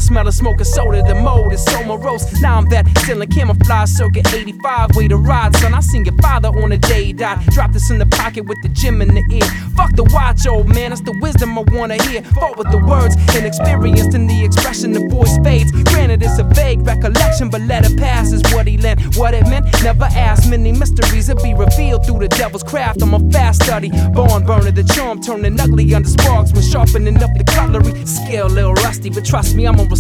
smell of smoking soda, the mode is so morose. Now I'm that ceiling camouflage circuit 85, way to ride, son. I seen your father on the day he died. Drop this in the pocket with the gym in the ear. Fuck the watch, old man, it's the wisdom I wanna hear. Fought with the words, inexperienced in the expression, the voice fades. Granted, it's a vague recollection, but let it pass is what he lent. What it meant, never asked. Many mysteries that be revealed through the devil's craft. I'm a fast study, born burner, the charm turning ugly under sparks when sharpening up the cutlery. Skill, little rusty, but trust me, I'm a